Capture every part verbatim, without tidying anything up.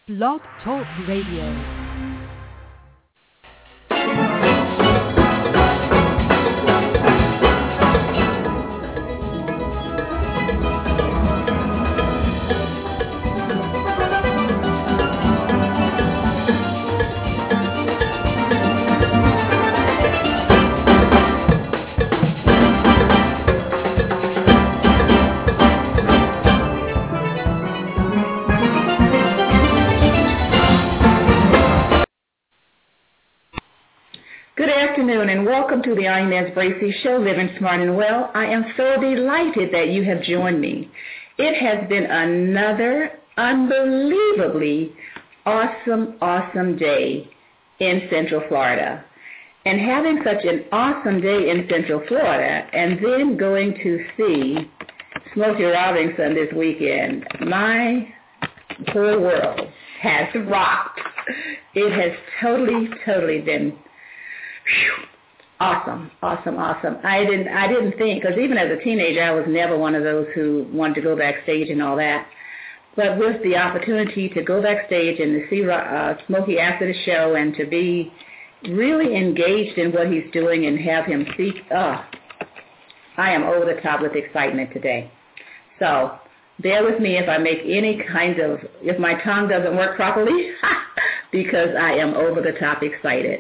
Blog Talk Radio. And welcome to the Inez Bracy Show, Living Smart and Well. I am so delighted that you have joined me. It has been another unbelievably awesome, awesome day in Central Florida. And having such an awesome day in Central Florida and then going to see Smokey Robinson this weekend, my whole world has rocked. It has totally, totally been whew, Awesome, awesome, awesome. I didn't, I didn't think, because even as a teenager, I was never one of those who wanted to go backstage and all that. But with the opportunity to go backstage and to see uh, Smokey after the show and to be really engaged in what he's doing and have him speak, oh, I am over the top with excitement today. So bear with me if I make any kind of, if my tongue doesn't work properly, because I am over the top excited.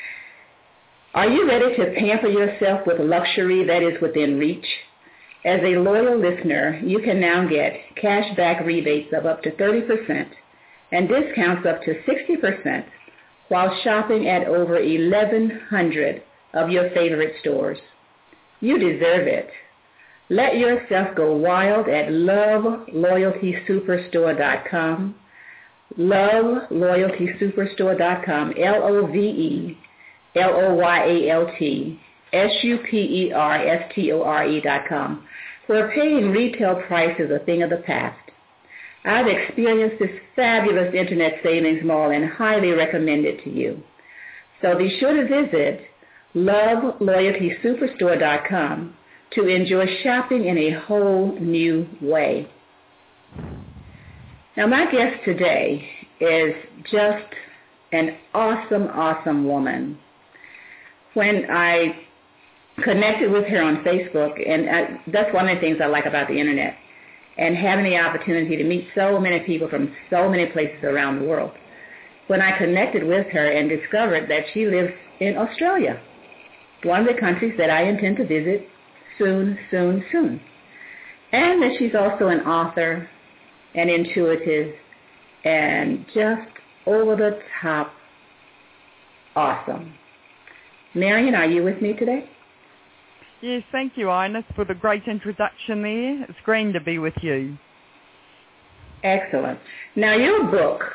Are you ready to pamper yourself with luxury that is within reach? As a loyal listener, you can now get cash back rebates of up to thirty percent and discounts up to sixty percent while shopping at over eleven hundred of your favorite stores. You deserve it. Let yourself go wild at love loyalty superstore dot com, love loyalty superstore dot com, L O V E L O Y A L T S U P E R S T O R E dot com, where paying retail price is a thing of the past. I've experienced this fabulous internet savings mall and highly recommend it to you. So be sure to visit love loyalty superstore dot com to enjoy shopping in a whole new way. Now, my guest today is just an awesome, awesome woman. When I connected with her on Facebook, and I, that's one of the things I like about the internet, and having the opportunity to meet so many people from so many places around the world. When I connected with her and discovered that she lives in Australia, one of the countries that I intend to visit soon, soon, soon, and that she's also an author, and intuitive, and just over-the-top awesome. Marion, are you with me today? Yes, thank you, Inez, for the great introduction there. It's great to be with you. Excellent. Now, your book,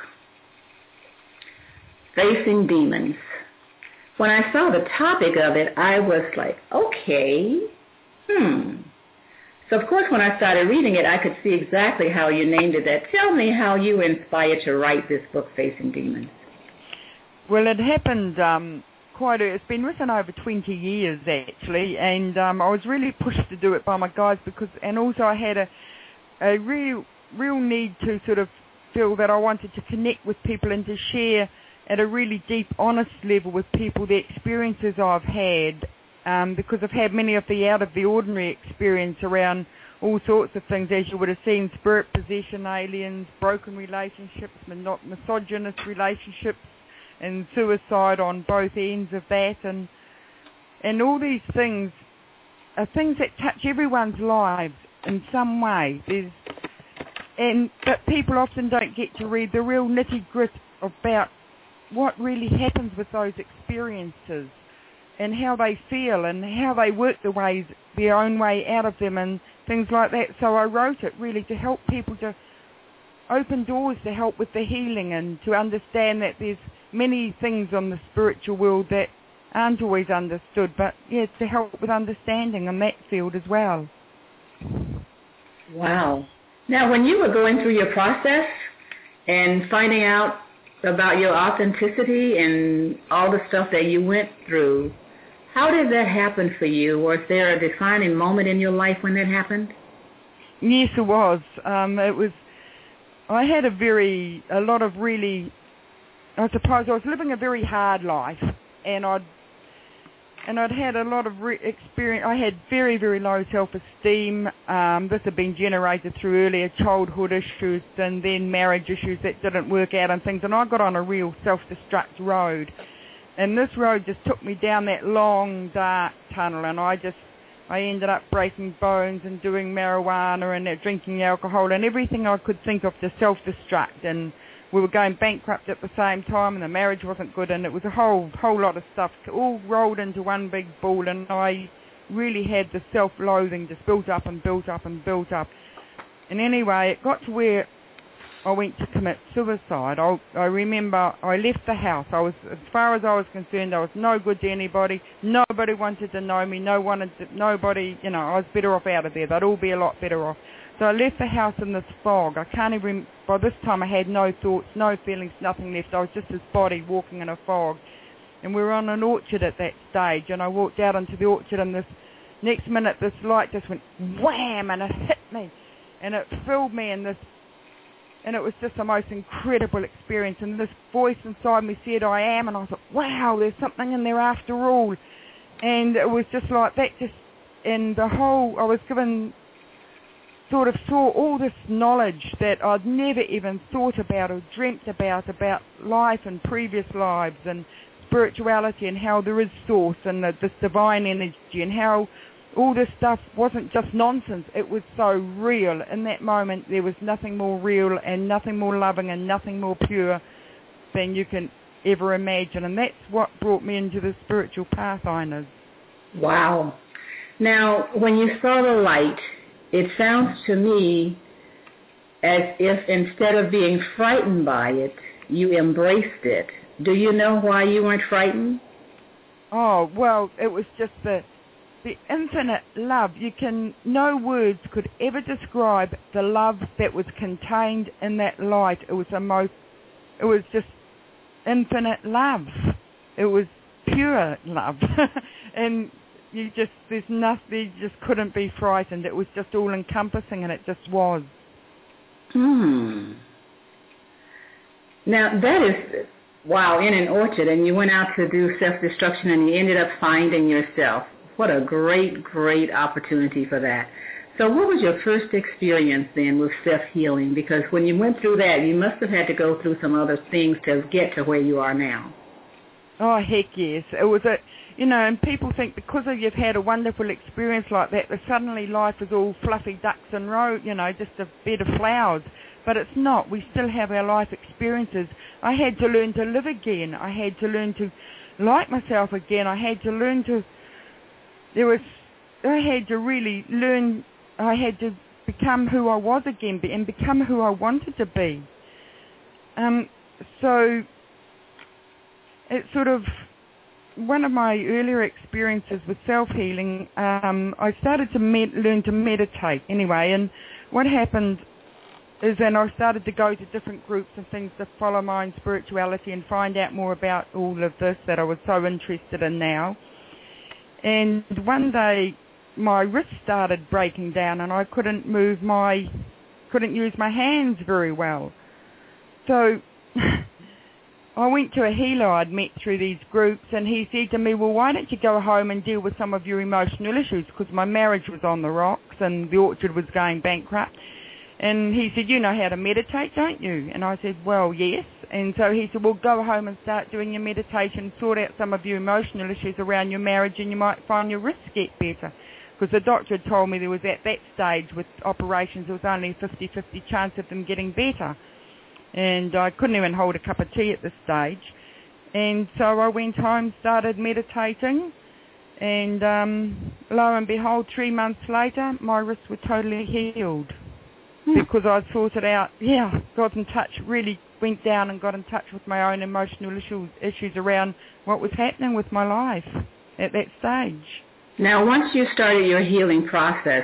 Facing Demons, when I saw the topic of it, I was like, okay, hmm. So, of course, when I started reading it, I could see exactly how you named it that. Tell me how you were inspired to write this book, Facing Demons. Well, it happened... Um, Quite a, it's been written over twenty years actually, and um, I was really pushed to do it by my guys because, and also I had a a real real need to sort of feel that I wanted to connect with people and to share at a really deep, honest level with people the experiences I've had, um, because I've had many of the out of the ordinary experience around all sorts of things, as you would have seen: spirit possession, aliens, broken relationships, not misogynist relationships, and suicide on both ends of that, and and all these things are things that touch everyone's lives in some way. There's, and but people often don't get to read the real nitty-gritty about what really happens with those experiences and how they feel and how they work their ways, their own way out of them and things like that. So I wrote it really to help people to open doors to help with the healing and to understand that there's many things on the spiritual world that aren't always understood, but yeah, to help with understanding on that field as well. Wow. Now, when you were going through your process and finding out about your authenticity and all the stuff that you went through, how did that happen for you? Was there a defining moment in your life when that happened? Yes, it was. Um, it was I had a very, a lot of really, I suppose I was living a very hard life, and I'd, and I'd had a lot of re- experience. I had very, very low self-esteem. Um, this had been generated through earlier childhood issues and then marriage issues that didn't work out and things, and I got on a real self-destruct road. And this road just took me down that long, dark tunnel, and I just, I ended up breaking bones and doing marijuana and uh, drinking alcohol and everything I could think of to self-destruct. And we were going bankrupt at the same time, and the marriage wasn't good, and it was a whole whole lot of stuff all rolled into one big ball, and I really had the self-loathing just built up and built up and built up. And anyway, it got to where I went to commit suicide. I, I remember I left the house. I was, as far as I was concerned, I was no good to anybody. Nobody wanted to know me. No one, had, nobody, you know, I was better off out of there. They'd all be a lot better off. So I left the house in this fog. I can't even, by this time I had no thoughts, no feelings, nothing left. I was just this body walking in a fog. And we were on an orchard at that stage, and I walked out into the orchard, and this next minute this light just went wham, and it hit me. And it filled me in this, and it was just the most incredible experience. And this voice inside me said, I am. And I thought, wow, there's something in there after all. And it was just like that. Just, and the whole, I was given, sort of saw all this knowledge that I'd never even thought about or dreamt about, about life and previous lives and spirituality and how there is source and the, this divine energy and how all this stuff wasn't just nonsense. It was so real. In that moment, there was nothing more real and nothing more loving and nothing more pure than you can ever imagine. And that's what brought me into the spiritual path, Inez. Wow. Now, when you saw the light, it sounds to me as if instead of being frightened by it, you embraced it. Do you know why you weren't frightened? Oh, well, it was just the... The infinite love. You can, no words could ever describe the love that was contained in that light. It was the most, it was just infinite love. It was pure love. And you just, there's nothing, you just couldn't be frightened. It was just all encompassing, and it just was. Hmm. Now that is, wow, in an orchard, and you went out to do self-destruction, and you ended up finding yourself. What a great, great opportunity for that. So what was your first experience then with self-healing? Because when you went through that, you must have had to go through some other things to get to where you are now. Oh, heck yes. It was a, you know, and people think because of you've had a wonderful experience like that, that suddenly life is all fluffy ducks and road, you know, just a bed of flowers. But it's not. We still have our life experiences. I had to learn to live again. I had to learn to like myself again. I had to learn to... There was, I had to really learn, I had to become who I was again and become who I wanted to be. Um, so it's sort of one of my earlier experiences with self-healing. Um, I started to med- learn to meditate anyway, and what happened is then I started to go to different groups and things to follow my own spirituality and find out more about all of this that I was so interested in now. And one day my wrist started breaking down and I couldn't move my, couldn't use my hands very well. So I went to a healer I'd met through these groups, and he said to me, well, why don't you go home and deal with some of your emotional issues, because my marriage was on the rocks and the orchard was going bankrupt. And he said, you know how to meditate, don't you? And I said, well, yes. And so he said, well, go home and start doing your meditation, sort out some of your emotional issues around your marriage, and you might find your wrists get better. Because the doctor had told me there was at that stage with operations, there was only a fifty-fifty chance of them getting better. And I couldn't even hold a cup of tea at this stage. And so I went home, started meditating, and um, lo and behold, three months later, my wrists were totally healed. Because I sorted out, yeah, got in touch, really went down and got in touch with my own emotional issues, issues around what was happening with my life at that stage. Now, once you started your healing process,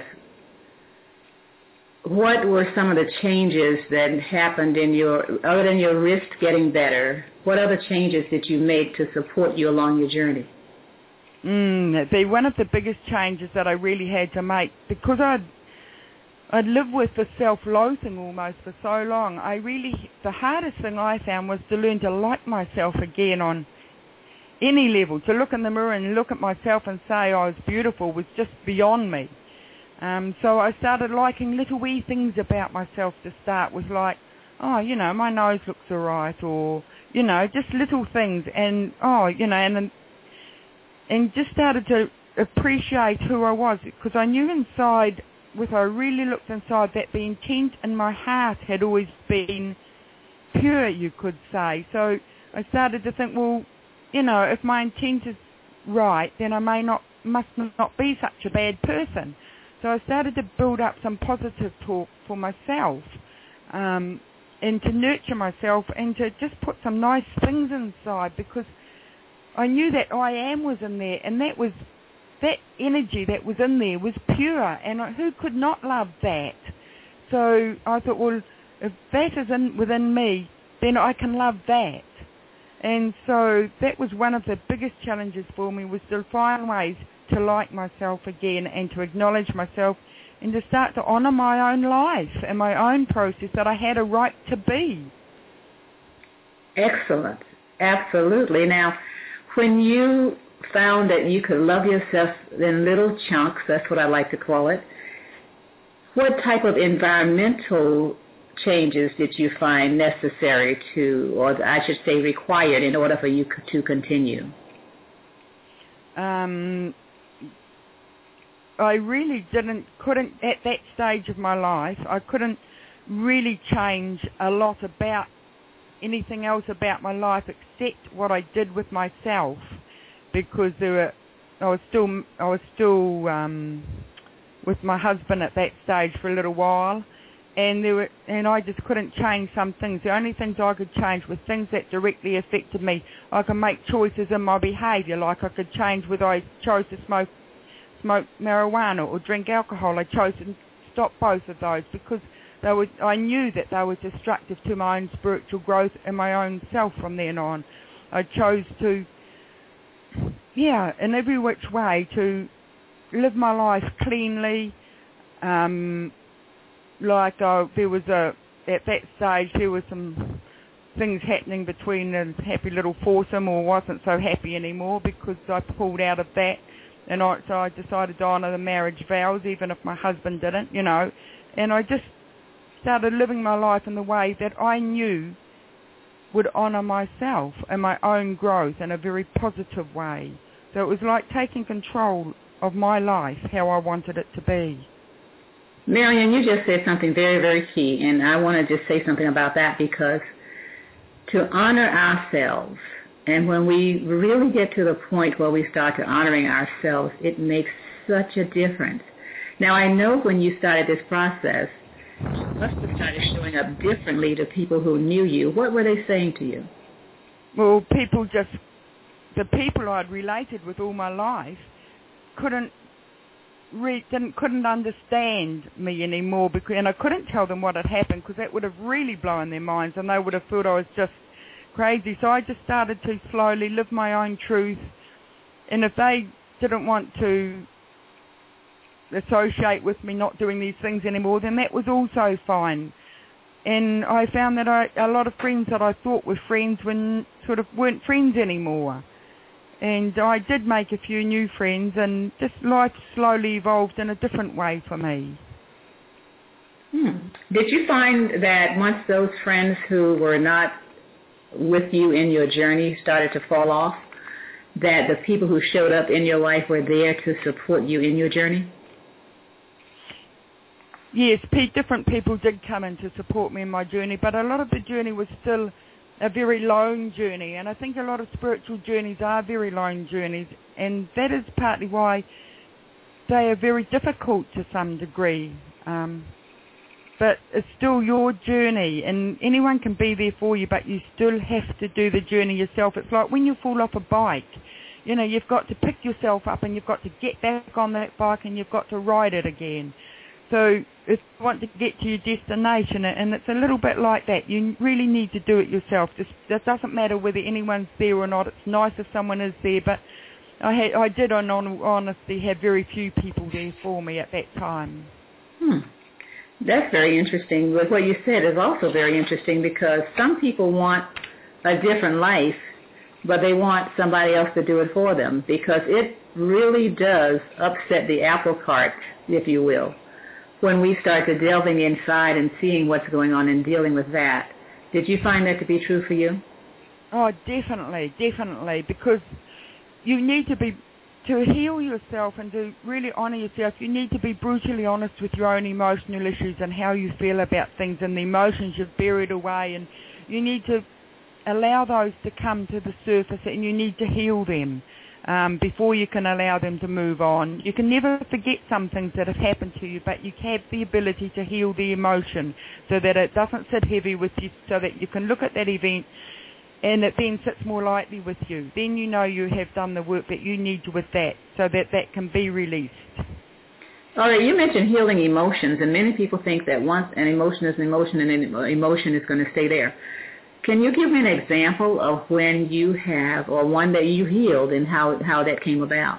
what were some of the changes that happened in your, other than your wrist getting better, what other changes did you make to support you along your journey? Mm, the, one of the biggest changes that I really had to make, because I'd I'd lived with the self-loathing almost for so long. I really, the hardest thing I found was to learn to like myself again on any level. To look in the mirror and look at myself and say I was beautiful was just beyond me. Um, so I started liking little wee things about myself to start with, like, oh, you know, my nose looks all right, or, you know, just little things. And, oh, you know, and and just started to appreciate who I was, because I knew inside, with I really looked inside, that the intent in my heart had always been pure, you could say. So I started to think, well, you know, if my intent is right, then I may not, must not be such a bad person. So I started to build up some positive talk for myself, um, and to nurture myself, and to just put some nice things inside, because I knew that I am was in there, and that was, that energy that was in there was pure, and who could not love that? So I thought, well, if that is in, within me, then I can love that. And so that was one of the biggest challenges for me, was to find ways to like myself again, and to acknowledge myself, and to start to honour my own life and my own process, that I had a right to be. Excellent. Absolutely. Now, when you found that you could love yourself in little chunks, that's what I like to call it, what type of environmental changes did you find necessary to, or I should say required, in order for you to continue? Um, I really didn't, couldn't, at that stage of my life, I couldn't really change a lot about anything else about my life except what I did with myself, because there were, I was still, I was still um, with my husband at that stage for a little while, and there were, and I just couldn't change some things. The only things I could change were things that directly affected me. I could make choices in my behaviour, like I could change whether I chose to smoke, smoke marijuana or drink alcohol. I chose to stop both of those, because they were, I knew that they were destructive to my own spiritual growth and my own self from then on. I chose to, yeah, in every which way, to live my life cleanly. Um, like uh, there was a, at that stage there was some things happening between a happy little foursome, or wasn't so happy anymore, because I pulled out of that, and I, so I decided to honour the marriage vows, even if my husband didn't, you know, and I just started living my life in the way that I knew would honour myself and my own growth in a very positive way. So it was like taking control of my life, how I wanted it to be. Marion, you just said something very, very key, and I want to just say something about that, because to honor ourselves, and when we really get to the point where we start to honoring ourselves, it makes such a difference. Now, I know when you started this process, you must have started showing up differently to people who knew you. What were they saying to you? Well, people just, the people I'd related with all my life couldn't Re- didn't couldn't understand me anymore, because, and I couldn't tell them what had happened, because that would have really blown their minds, and they would have thought I was just crazy. So I just started to slowly live my own truth, and if they didn't want to associate with me not doing these things anymore, then that was also fine. And I found that I, a lot of friends that I thought were friends when sort of weren't friends anymore. And I did make a few new friends, and just life slowly evolved in a different way for me. Hmm. Did you find that once those friends who were not with you in your journey started to fall off, that the people who showed up in your life were there to support you in your journey? Yes, different people did come in to support me in my journey, but a lot of the journey was still a very lone journey, and I think a lot of spiritual journeys are very lone journeys, and that is partly why they are very difficult to some degree. Um, but it's still your journey, and anyone can be there for you, but you still have to do the journey yourself. It's like when you fall off a bike, you know, you've got to pick yourself up, and you've got to get back on that bike, and you've got to ride it again. So if you want to get to your destination, and it's a little bit like that, you really need to do it yourself. Just, it doesn't matter whether anyone's there or not. It's nice if someone is there, but I had, I did, in honesty, have very few people there for me at that time. Hmm. That's very interesting. But what you said is also very interesting because some people want a different life, but they want somebody else to do it for them because it really does upset the apple cart, if you will, when we start to delving inside and seeing what's going on and dealing with that. Did you find that to be true for you? Oh, definitely, definitely, because you need to be, to heal yourself and to really honour yourself, you need to be brutally honest with your own emotional issues and how you feel about things and the emotions you've buried away, and you need to allow those to come to the surface and you need to heal them um, before you can allow them to move on. You can never forget some things that have happened to you, but you have the ability to heal the emotion so that it doesn't sit heavy with you, so that you can look at that event and it then sits more lightly with you. Then you know you have done the work that you need to with that so that that can be released. All right, you mentioned healing emotions, and many people think that once an emotion is an emotion and an emotion is going to stay there. Can you give me an example of when you have, or one that you healed, and how, how that came about?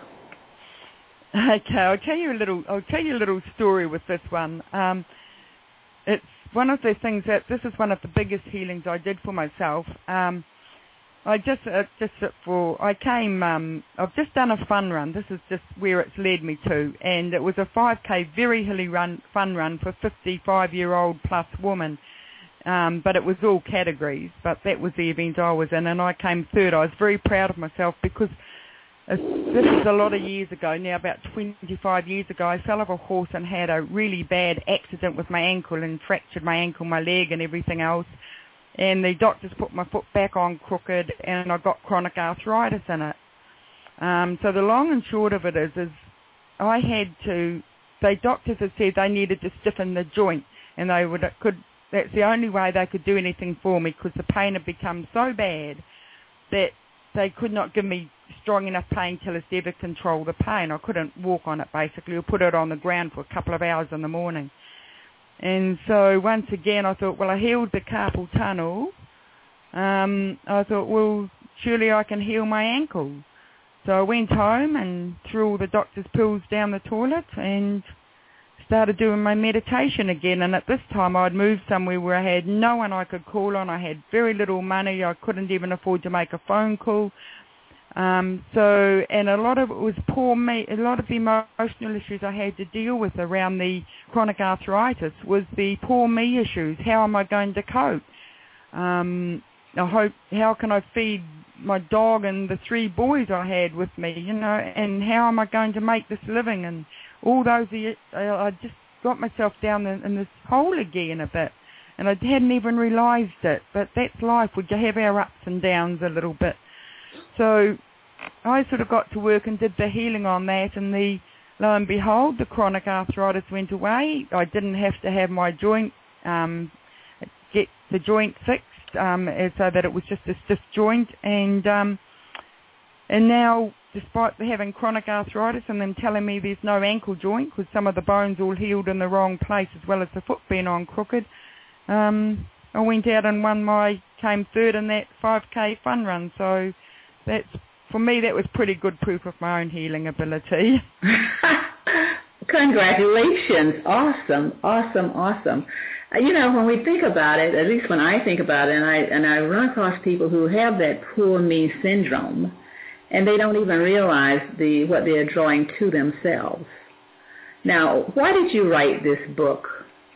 Okay, I'll tell you a little. I'll tell you a little story with this one. Um, it's one of the things that this is one of the biggest healings I did for myself. Um, I just uh, just for I came. Um, I've just done a fun run. This is just where it's led me to, and it was a five K very hilly run, fun run for fifty-five-year-old plus woman. Um, but it was all categories, but that was the event I was in, and I came third. I was very proud of myself because this was a lot of years ago, now about twenty-five years ago. I fell off a horse and had a really bad accident with my ankle and fractured my ankle, my leg and everything else. And the doctors put my foot back on crooked and I got chronic arthritis in it. Um, so the long and short of it is, is I had to, the doctors had said they needed to stiffen the joint, and they would could that's the only way they could do anything for me because the pain had become so bad that they could not give me strong enough painkillers to ever control the pain. I couldn't walk on it basically or put it on the ground for a couple of hours in the morning. And so once again I thought, well, I healed the carpal tunnel. Um, I thought, well, surely I can heal my ankle. So I went home and threw all the doctor's pills down the toilet and started doing my meditation again. And at this time I'd moved somewhere where I had no one I could call on. I had very little money. I couldn't even afford to make a phone call. Um, so, and a lot of it was poor me. A lot of the emotional issues I had to deal with around the chronic arthritis was the poor me issues. How am I going to cope? Um, I hope, how can I feed my dog and the three boys I had with me, you know, and how am I going to make this living? And all those, I just got myself down in this hole again a bit, and I hadn't even realised it. But that's life. We have our ups and downs a little bit. So I sort of got to work and did the healing on that, and the lo and behold, the chronic arthritis went away. I didn't have to have my joint, um, get the joint fixed, um, so that it was just a stiff joint, and um, and now, despite having chronic arthritis and them telling me there's no ankle joint because some of the bones all healed in the wrong place as well as the foot being on crooked, um, I went out and won my, came third in that five K fun run. So that's, for me, that was pretty good proof of my own healing ability. Congratulations. Awesome, awesome, awesome. Uh, you know, when we think about it, at least when I think about it, and I, and I run across people who have that poor me syndrome, and they don't even realize the what they're drawing to themselves. Now, why did you write this book?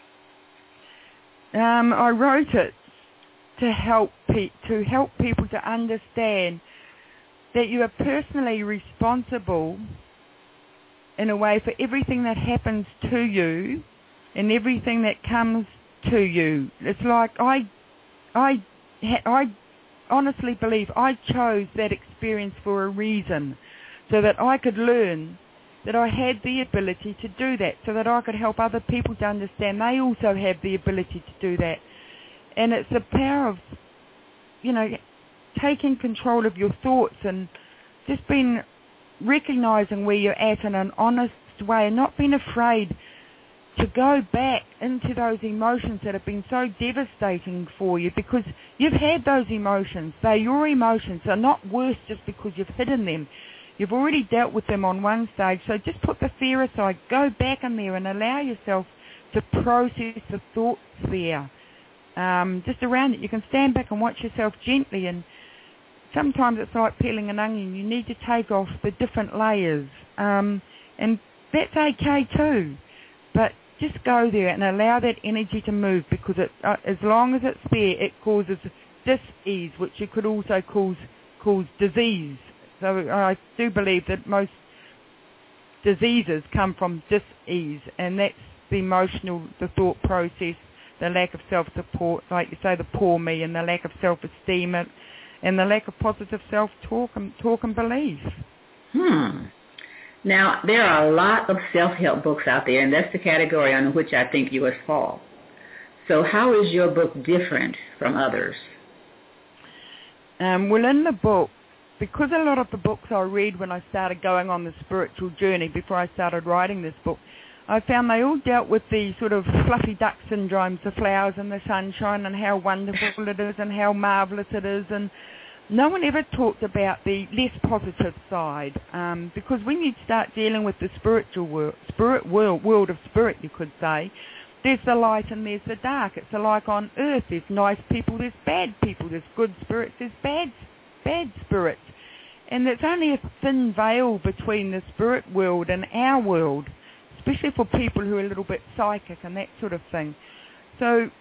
Um, I wrote it to help pe- to help people to understand that you are personally responsible in a way for everything that happens to you and everything that comes to you. It's like I, I, I. honestly believe I chose that experience for a reason, so that I could learn that I had the ability to do that, so that I could help other people to understand they also have the ability to do that. And it's the power of, you know, taking control of your thoughts and just being, recognizing where you're at in an honest way and not being afraid to go back into those emotions that have been so devastating for you, because you've had those emotions. They're your emotions. They're not worse just because you've hidden them. You've already dealt with them on one stage, so just put the fear aside. Go back in there and allow yourself to process the thoughts there. Um, just around it, you can stand back and watch yourself gently, and sometimes it's like peeling an onion. You need to take off the different layers, um, and that's okay too. But just go there and allow that energy to move, because it, uh, as long as it's there, it causes dis-ease, which it could also cause cause disease. So I do believe that most diseases come from dis-ease, and that's the emotional, the thought process, the lack of self-support, like you say, the poor me, and the lack of self-esteem, and, and the lack of positive self-talk and talk and belief. Hmm. Now, there are a lot of self-help books out there, and that's the category under which I think yours fall. So how is your book different from others? Um, well, in the book, because a lot of the books I read when I started going on the spiritual journey, before I started writing this book, I found they all dealt with the sort of fluffy duck syndromes, the flowers and the sunshine, and how wonderful it is and how marvellous it is, and no one ever talked about the less positive side, um, because when you start dealing with the spiritual world, spirit world, world of spirit, you could say, there's the light and there's the dark. It's like on earth. There's nice people, there's bad people, there's good spirits, there's bad, bad spirits. And there's only a thin veil between the spirit world and our world, especially for people who are a little bit psychic and that sort of thing. So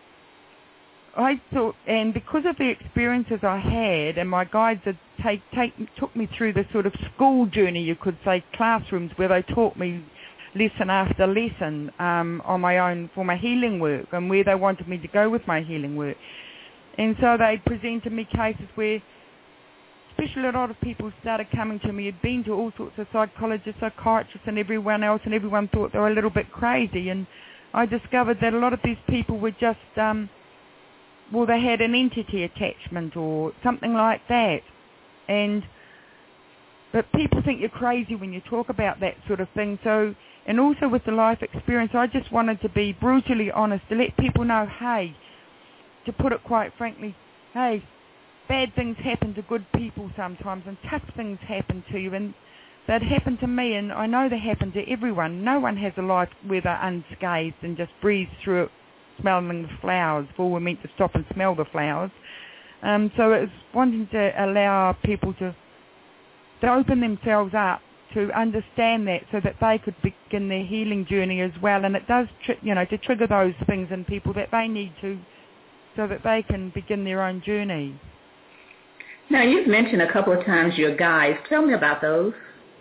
I thought, and because of the experiences I had, and my guides had take, take, took me through the sort of school journey, you could say, classrooms where they taught me lesson after lesson um, on my own for my healing work, and where they wanted me to go with my healing work. And so they presented me cases where, especially a lot of people started coming to me, had been to all sorts of psychologists, psychiatrists and everyone else, and everyone thought they were a little bit crazy. And I discovered that a lot of these people were just, um, well, they had an entity attachment or something like that. And but people think you're crazy when you talk about that sort of thing. So, and also with the life experience, I just wanted to be brutally honest, to let people know, hey, to put it quite frankly, hey, bad things happen to good people sometimes, and tough things happen to you, and that happened to me, and I know they happen to everyone. No one has a life where they're unscathed and just breathe through it, smelling the flowers, for we're meant to stop and smell the flowers. Um, so it's wanting to allow people to, to open themselves up to understand that, so that they could begin their healing journey as well. And it does, tri- you know, to trigger those things in people that they need to, so that they can begin their own journey. Now, you've mentioned a couple of times your guides. Tell me about those.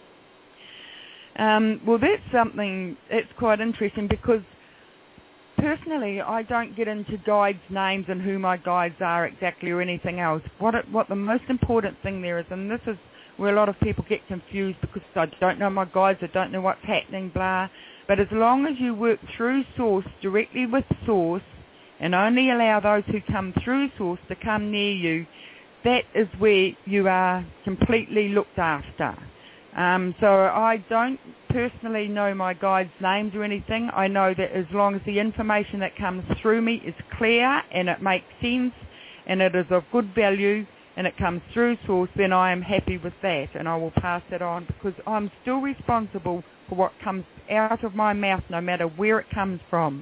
Um, well, that's something that's quite interesting, because personally I don't get into guides' names and who my guides are exactly or anything else. What it, what the most important thing there is, and this is where a lot of people get confused, because I don't know my guides, I don't know what's happening, blah. But as long as you work through Source, directly with Source, and only allow those who come through Source to come near you, that is where you are completely looked after. Um, so I don't personally know my guides' names or anything. I know that as long as the information that comes through me is clear and it makes sense and it is of good value and it comes through Source, then I am happy with that, and I will pass that on, because I'm still responsible for what comes out of my mouth, no matter where it comes from.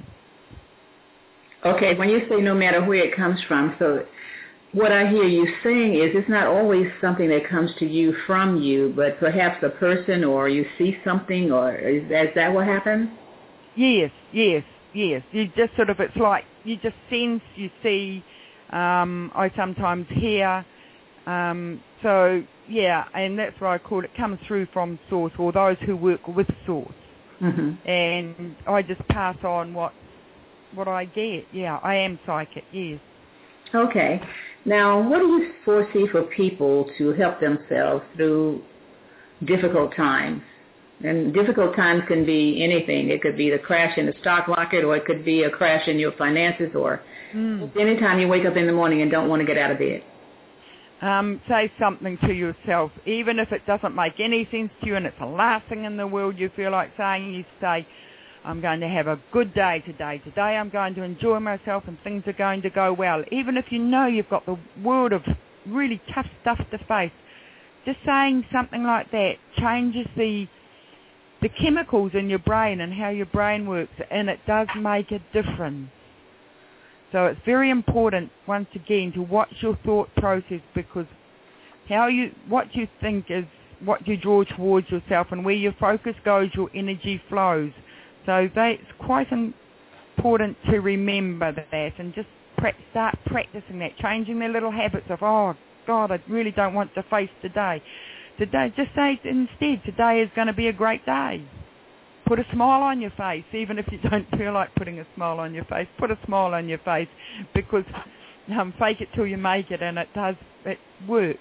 Okay, when you say no matter where it comes from, so what I hear you saying is it's not always something that comes to you from you, but perhaps a person, or you see something, or is that, is that what happens? Yes, yes, yes. You just sort of, it's like you just sense, you see, um, I sometimes hear. Um, so, yeah, and that's why I call it comes through from Source, or those who work with Source. Mm-hmm. And I just pass on what what I get. Yeah, I am psychic, yes. Okay. Now, what do you foresee for people to help themselves through difficult times? And difficult times can be anything. It could be the crash in the stock market, or it could be a crash in your finances, or mm. anytime you wake up in the morning and don't want to get out of bed. Um, say something to yourself, even if it doesn't make any sense to you and it's the last thing in the world you feel like saying. You say, I'm going to have a good day today. Today I'm going to enjoy myself and things are going to go well. Even if you know you've got the world of really tough stuff to face, just saying something like that changes the the chemicals in your brain and how your brain works, and it does make a difference. So it's very important, once again, to watch your thought process, because how you, what you think is what you draw towards yourself, and where your focus goes, your energy flows. So they, it's quite important to remember that, and just pra- start practicing that, changing their little habits of, oh, God, I really don't want to face today. Today, just say instead, today is going to be a great day. Put a smile on your face, even if you don't feel like putting a smile on your face. Put a smile on your face, because um, fake it till you make it, and it does, it works.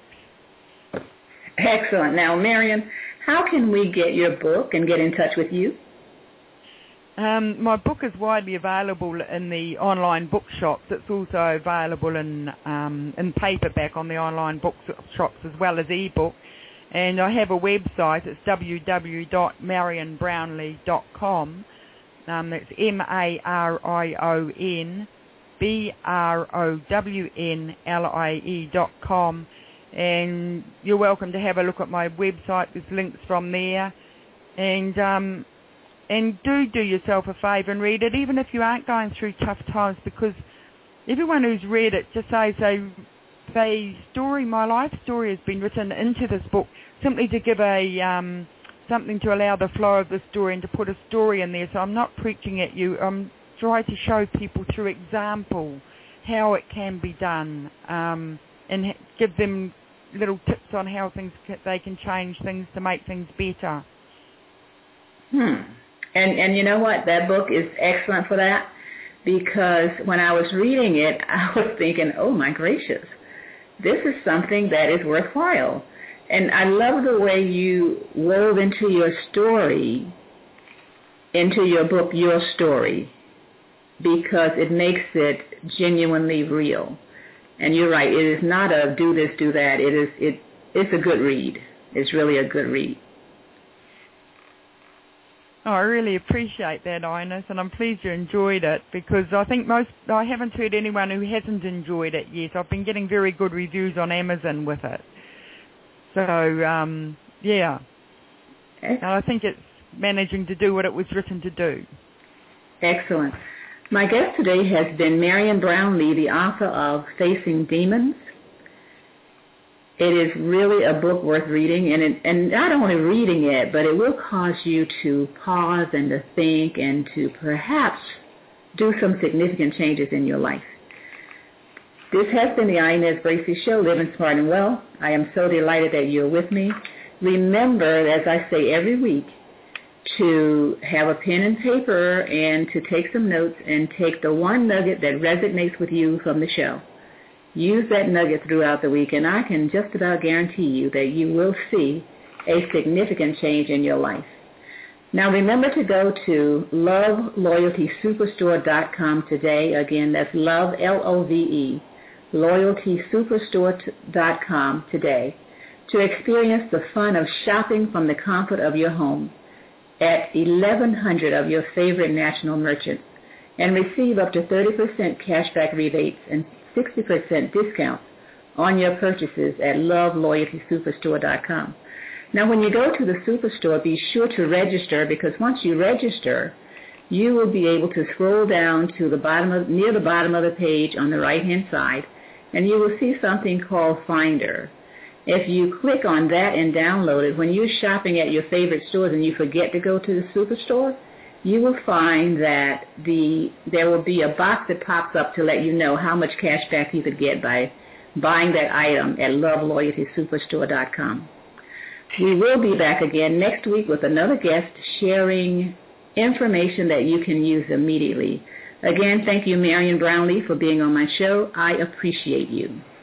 Excellent. Now, Marion, how can we get your book and get in touch with you? Um, my book is widely available in the online bookshops. It's also available in um, in paperback on the online bookshops as well as ebook. And I have a website. It's w w w dot marion brownlee dot com. Um, that's M A R I O N B R O W N L I E dot com. And you're welcome to have a look at my website. There's links from there. And um, and do do yourself a favour and read it, even if you aren't going through tough times, because everyone who's read it just says they, they story, my life story has been written into this book simply to give a um, something to allow the flow of the story and to put a story in there. So I'm not preaching at you. I'm trying to show people through example how it can be done, um, and give them little tips on how things they can change things to make things better. Hmm. And and you know what? That book is excellent for that, because when I was reading it, I was thinking, oh my gracious, this is something that is worthwhile. And I love the way you wove into your story, into your book, your story, because it makes it genuinely real. And you're right, it is not a do this, do that. It is it it's a good read. It's really a good read. Oh, I really appreciate that, Ines, and I'm pleased you enjoyed it, because I think most, I haven't heard anyone who hasn't enjoyed it yet. I've been getting very good reviews on Amazon with it. So, um, yeah. And I think it's managing to do what it was written to do. Excellent. My guest today has been Marion Brownlee, the author of Facing Demons. It is really a book worth reading, and it, and not only reading it, but it will cause you to pause and to think and to perhaps do some significant changes in your life. This has been the Ines Bracey Show, Living Smart and Well. I am so delighted that you're with me. Remember, as I say every week, to have a pen and paper and to take some notes and take the one nugget that resonates with you from the show. Use that nugget throughout the week, and I can just about guarantee you that you will see a significant change in your life. Now, remember to go to love loyalty superstore dot com today. Again, that's love, L O V E, loyalty superstore dot com today, to experience the fun of shopping from the comfort of your home at eleven hundred of your favorite national merchants, and receive up to thirty percent cashback rebates and sixty percent discount on your purchases at love loyalty superstore dot com. Now, when you go to the superstore, be sure to register, because once you register, you will be able to scroll down to the bottom of, near the bottom of the page on the right-hand side, and you will see something called Finder. If you click on that and download it, when you're shopping at your favorite stores and you forget to go to the superstore, you will find that the there will be a box that pops up to let you know how much cash back you could get by buying that item at love loyalty superstore dot com. We will be back again next week with another guest sharing information that you can use immediately. Again, thank you, Marion Brownlee, for being on my show. I appreciate you.